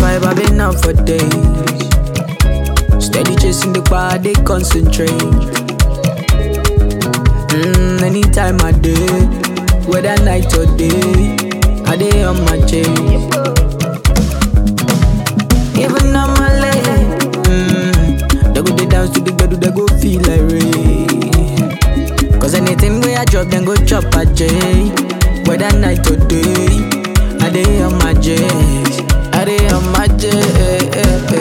vibe, I've been out for days. Steady chasing the bar, they concentrate. Anytime I day, whether night or day, I day on my chase. Even on my leg, they go they dance to the bed, they go feel like rain. Cause anything where I drop, then go chop a J. Whether night or day, I day on my chase. I day on my chase.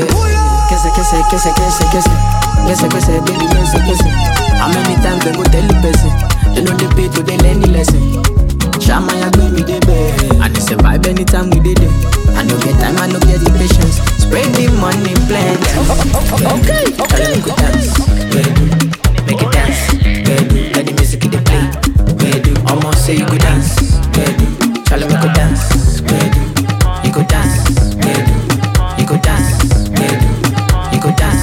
Kese, baby, kese. How many times they go tell the person? They know the pay to they learn the lesson. Shama ya baby they bed, and they survive anytime we did it. I no get time, I no get the patience. Spread the money, plan. Okay. Tell them go dance, make it dance. Let the music in the play. Almost say you go dance, tell them go dance, you go dance, you go dance, you go dance.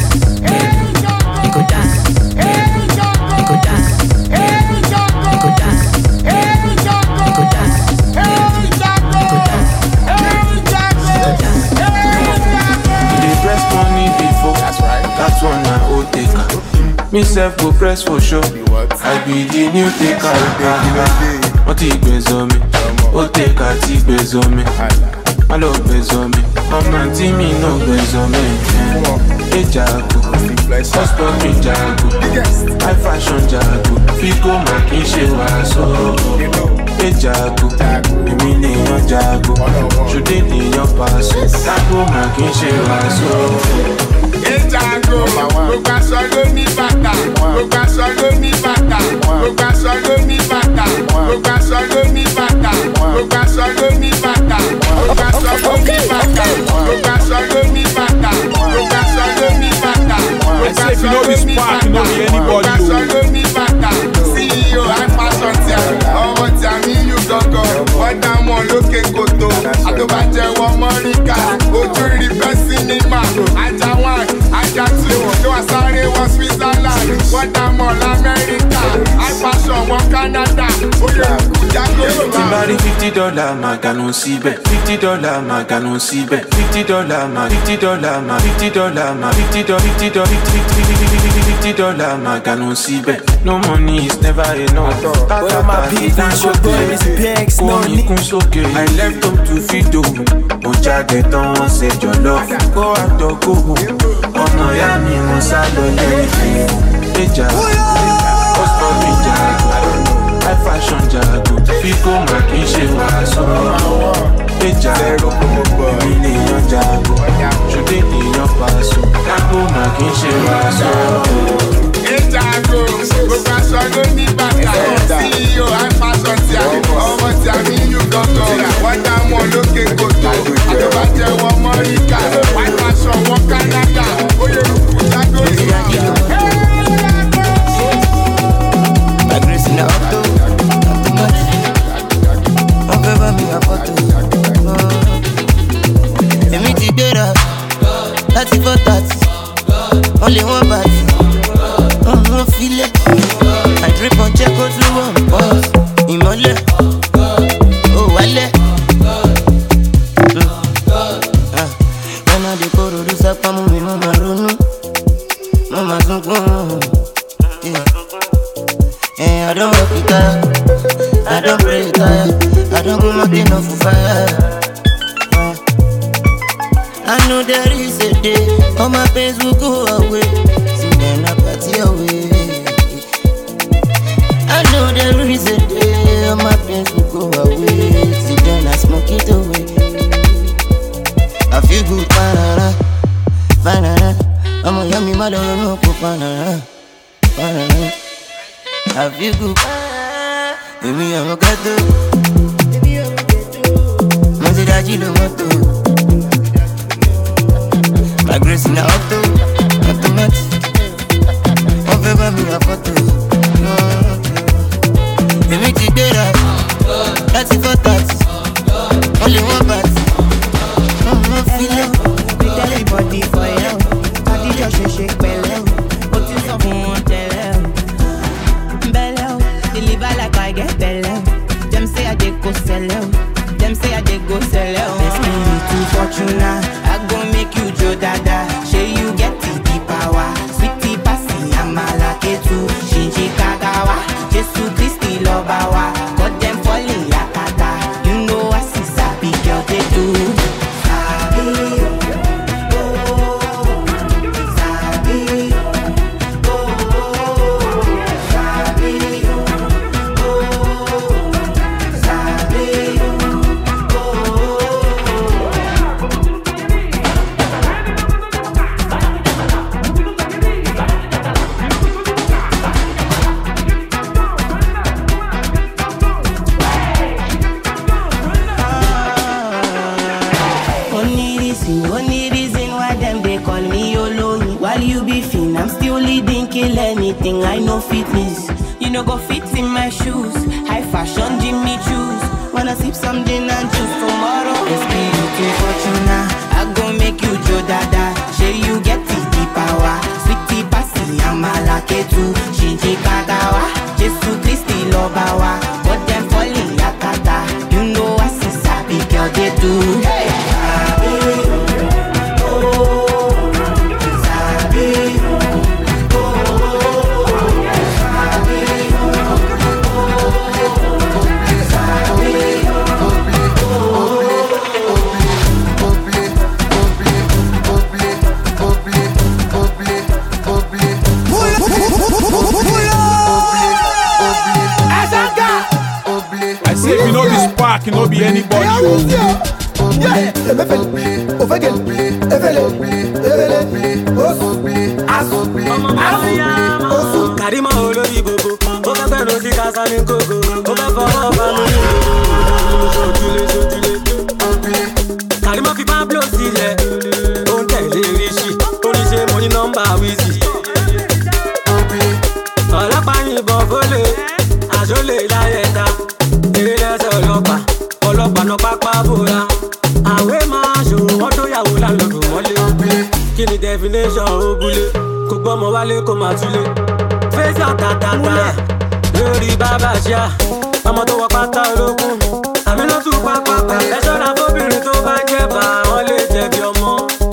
That's one I old taker. Me self go press for sure. I be the new taker. What he bears on me? Old taker, he bears on me. I love bears on me. I'm not me, no bears on me. Hey Jago, husband me Jago. I fashion Jago. Fico making she was so. Hey Jago, me need your Jago. Should they need your pass? Jago making she was so. Jago, gbogbo aṣọ ló ní bàtà, gbogbo aṣọ ló ní bàtà, gbogbo aṣọ ló ní bàtà, gbogbo aṣọ ló ní bàtà, gbogbo aṣọ ló ní bàtà, gbogbo aṣọ ló ní bàtà, gbogbo aṣọ ló ní bàtà, gbogbo aṣọ ló ní bàtà, gbogbo aṣọ ló ní bàtà, gbogbo aṣọ ló ní bàtà. CEO iPassion tí a ọmọ tí a ní yù gángan, wọ́n dá wọn lókè kòtò, àtọ́bàjẹ́wọ́ mọ́ríkà, ojú rí bẹ́ sinimá, ajá wọn. Ajá tí tó wá sáré wọ Switzerland, wọ́n dá mọ̀ l'Amẹ́ríkà, iPassion wọ Canada, ó yẹ kú jágó ló máa. Tí bá rí $50 máa gànú síbẹ̀, $50 máa gànú síbẹ̀, $50 máa, $50 máa, $50 máa, $50 máa gànú síbẹ̀. No money is never enough. Tátàtà fi kún sókè, omi kún sókè. I left home to feed o, mo jáde tán wọ́n ṣe jọ̀lọ́. Go out or go home. Ọmọ ya mi mo sá lọ lẹ́yìn ẹja ọ̀sán mi Jago high fashion Jago Fico mà kì í ṣe wàásù ẹja èmi nìyàn Jago ṣùdé nìyàn Paso Jago mà kì í ṣe wàásù. Jago gbogbo aṣọ ló ní bàtà CEO iPassion tí a ọmọ tí a ní yù gángan wọ́n dá wọn lókè kòtò àtọ́bàjẹ́wọ́ mọ́ríkà iPassion wọ Canada ó yẹ kú jágó ló máa. Grace in the auto, on peut pas me rapporter. Èmi ti gbéra láti 4:30, only one party. On feel it. I drip on check out through one pause. Ìmọ́lẹ̀, oh wálẹ̀. Mama dey kóró ló sápá mú mi, mama ronú, mama sunkún. I don't work it out, I don't pray it out, I don't go my pain off fire. I know there is a day, all my pains will go away. See when I party away. I know there is a day, all my pains will go away. See when I smoke it away. I feel good, banana, banana. I'm a yummy mother, no banana, banana. I feel good. Baby, I'm a gato. Monte da Gilo Moto. My grace in the auto, automatic. On fait pas me photo. Baby, tu better. That's it for that. Only one part. I'm feeling. We tell everybody for you. I did your shake belly. What you so want tell belly. Deliver like I get belly. Them say I dey go sell. Them say I dey go sell. Best me to kill anything, I know fitness. You know go fit in my shoes. High fashion, Jimmy choose. Wanna sip something and choose tomorrow. It's beautiful fortuna. I gon' make you Joe Dada. Share you get the power. Sweetie Pasi, Amala Ketu. Shinji Kagawa. Jesu Christi Lobawa. But them falling Yakata. You know I see sabi girl they do. Hey. If you know this park, you know be anybody. Karima olórí gbogbo, ó fẹ́ fẹ́ lọ sí kásá ní kókó, ó fẹ́ fọwọ́ bá mi ní sojúlé. Karima fi Pablo sílẹ̀, ó ń tẹ̀lé ríṣì, oníṣẹ́ mo ní nọ́mbà wíìsì. Ọlọ́pàá yìnbọn fólè, àjọlè láyẹ̀ta. Ọlọ́pàá náà pápá bóra. Àwẹ̀ máa ṣòro wọ́n tó yàwó lálọ́dún mọ́lé. Kí ni definition òbúlé? Kò gbọ́mọ wálé kò máa túlé. Fèsì àtàtàtà lórí bàbá ṣá. Ọmọ tó wọ pátá ológun. Àmì ló tún pápápá. Ẹ ṣọ́ra fóbìnrin tó bá jẹ́ bá wọn lè jẹ̀bi ọmọ.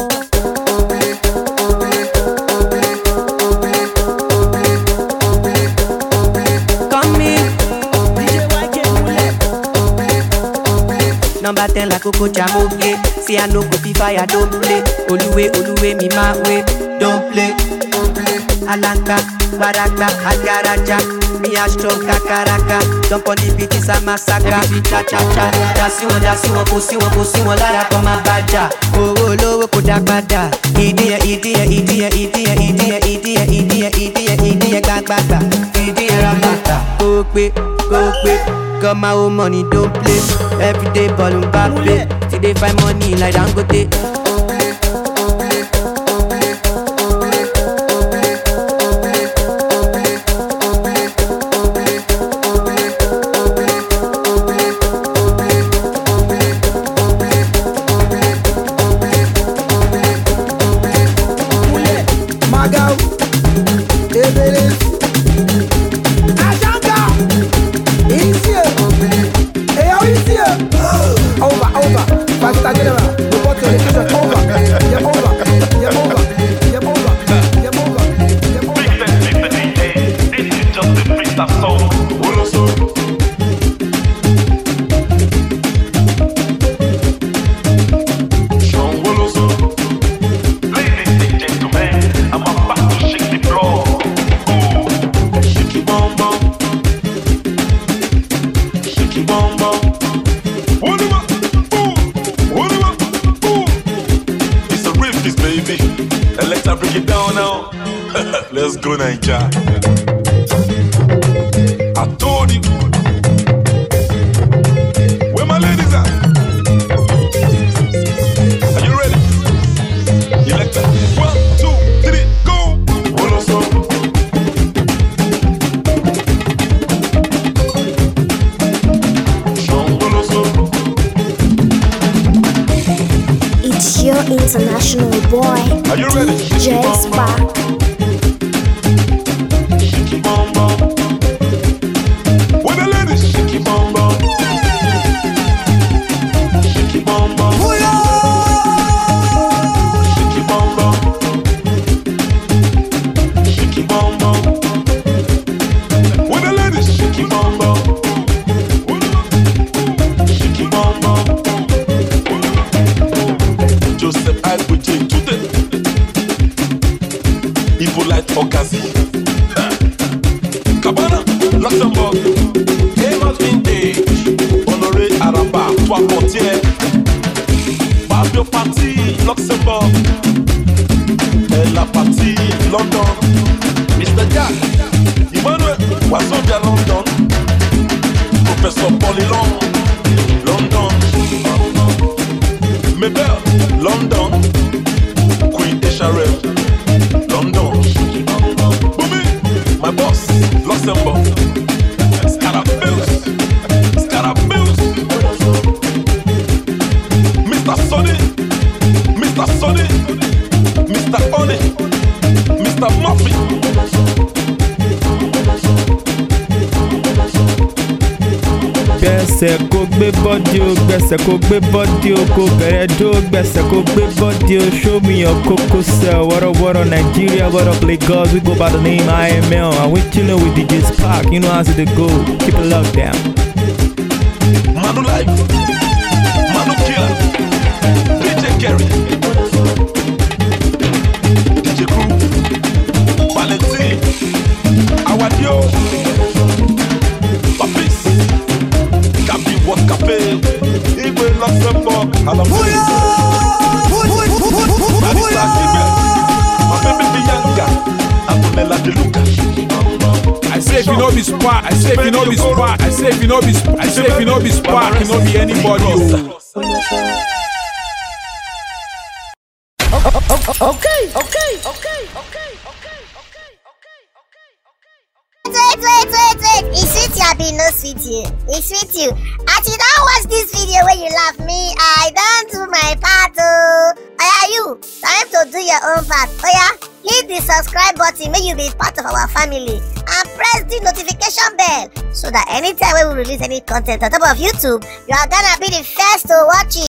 Number 10 like Coco Jamoke. See I no go be fire, don't play. Oluwe, me my way, don't play. Alanka, Baraka, Agaraja. Me a strong kakaraka. Jump on the beat, it's a massacre. Everything cha-cha-cha. Dasi one, pussy one, lara come a baja. Oh, lowo kodakbada. Idiye, gagbada. Idiye ramata. Go quick. Got my own money, don't play. Everyday ball and Mbappe. Till they find money like Dangote. Let's go, Naija. I told you. Where my ladies at? Are you ready? You like that? 1, 2, 3, go! It's your international boy. Are you ready? DJ Spark. Okazi, Cabana, Luxembourg, Amos Vintage, Honoré Araba, Toi Portier, Fabio Parti, Luxembourg, La Partie, London, Mr. Jack, Emmanuel, Wazobia, London, Professor Paulilon, London, Mabel, London, Queen Esharel, London. Boom! gbẹ̀sẹ̀ kó gbé bọ́dí o gbẹ̀sẹ̀ kó gbé bọ́dí o kó bẹ̀rẹ̀ dó gbẹ̀sẹ̀ kó gbé bọ́dí o show me your coco cell. What up Nigeria, what up Lagos, we go by the name IML and we chillin' with DJ Spark, you know how to go, keep it locked down. Manu Life, Manu Killer, DJ Kerry, DJ Crew, Valentine, Awadio, Papis, Gabi Wakape, Igwe Luxembourg, Alamouya, Marisa Kibel, Mabebe Bianca, Antonella De Luca. I say if you know be Spark, I say if you know be Spark, I say if you know be Spark, I say if you know be Spark, you know be anybody. Wait. It's sweet you, be no sweet you. It's sweet you. As you don't watch this video when you laugh me, I don't do my part. You time to do your own part. Hit the subscribe button, make you be part of our family, and press the notification bell so that anytime we release any content on top of YouTube, you are gonna be the first to watch it.